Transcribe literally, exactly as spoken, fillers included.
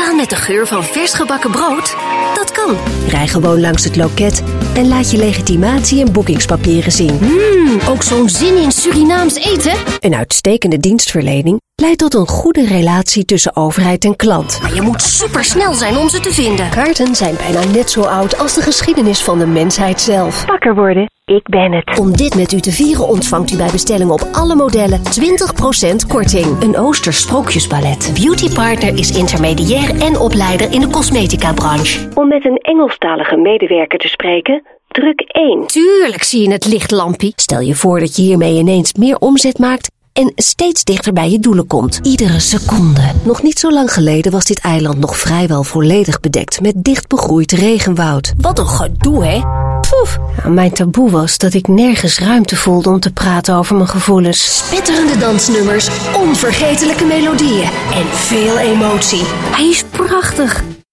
Meegaan met de geur van vers gebakken brood? Dat kan. Rij gewoon langs het loket en laat je legitimatie en boekingspapieren zien. Mmm, ook zo'n zin in Surinaams eten? Een uitstekende dienstverlening leidt tot een goede relatie tussen overheid en klant. Maar je moet supersnel zijn om ze te vinden. Kaarten zijn bijna net zo oud als de geschiedenis van de mensheid zelf. Wakker worden, ik ben het. Om dit met u te vieren ontvangt u bij bestelling op alle modellen twintig procent korting. Een Oosters sprookjesballet. Beauty Partner is intermediair en opleider in de cosmetica-branche. Om met een Engelstalige medewerker te spreken, druk één. Tuurlijk zie je het lichtlampje. Stel je voor dat je hiermee ineens meer omzet maakt en steeds dichter bij je doelen komt. Iedere seconde. Nog niet zo lang geleden was dit eiland nog vrijwel volledig bedekt met dicht begroeid regenwoud. Wat een gedoe, hè? Poef. Ja, mijn taboe was dat ik nergens ruimte voelde om te praten over mijn gevoelens. Spetterende dansnummers, onvergetelijke melodieën en veel emotie. Hij is prachtig.